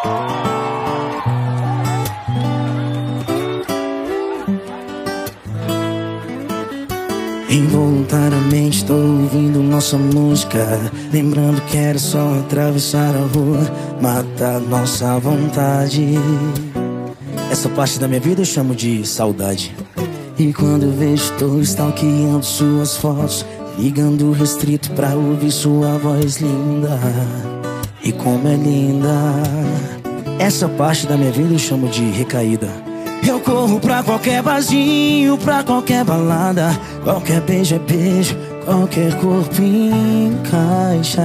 Involuntariamente tô ouvindo nossa música, lembrando que era só atravessar a rua, matar nossa vontade. Essa parte da minha vida eu chamo de saudade. E quando eu vejo, tô stalkeando suas fotos, ligando o restrito pra ouvir sua voz linda. E como é linda. Essa parte da minha vida eu chamo de recaída. Eu corro pra qualquer barzinho, pra qualquer balada, qualquer beijo é beijo, qualquer corpo encaixa.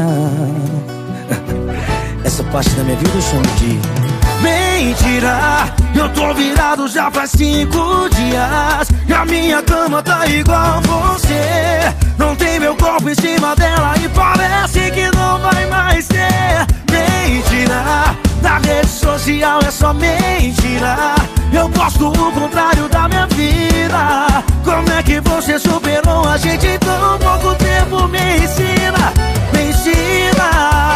Essa parte da minha vida eu chamo de mentira. Eu tô virado já faz 5 dias e a minha cama tá igual você. Não tem meu corpo em cima dela e parece que não vai mais ter. Mentira, na rede social é só mentira. Eu posto o contrário da minha vida. Como é que você superou a gente em tão pouco tempo? Me ensina, me ensina.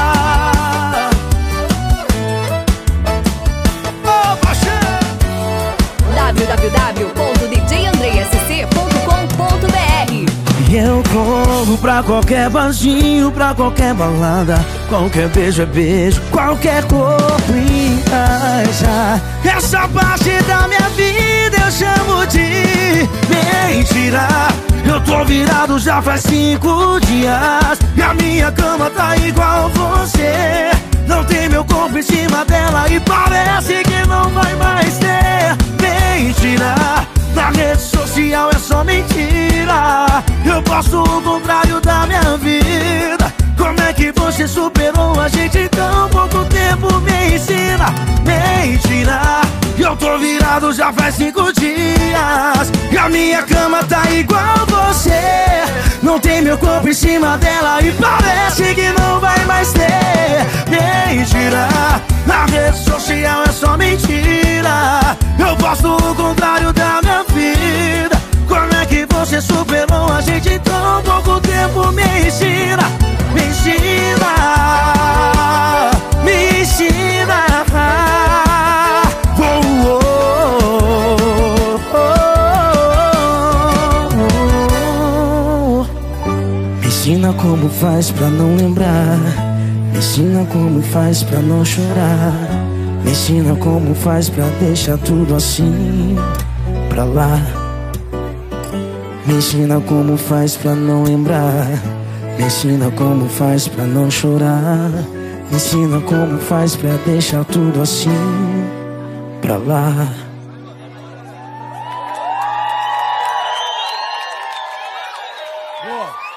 www.djandreasc.com.br. Eu corro pra qualquer barzinho, pra qualquer balada, qualquer beijo é beijo, qualquer corpo encaixa. Essa parte da minha vida eu chamo de mentira. Eu tô virado já faz 5 dias e a minha cama tá igual você. Não tem meu corpo em cima dela e parece que não vai mais ter. Mentira, na rede social é só mentira. Eu posto o contrário da minha vida. Como é que você superou a gente em tão pouco tempo? Me ensina, mentira. Eu tô virado já faz 5 dias e a minha cama tá igual você. Não tem meu corpo em cima dela e parece que não vai mais ter. Mentira, na rede social é só mentira. Eu posto o contrário da minha vida. Como é que você superou a gente em tão pouco tempo? Me ensina, me ensina, me ensina. Me ensina como faz pra não lembrar. Me ensina como faz pra não chorar. Me ensina como faz pra deixar tudo assim pra lá. Me ensina como faz pra não lembrar. Me ensina como faz pra não chorar. Me ensina como faz pra deixar tudo assim pra lá. Boa.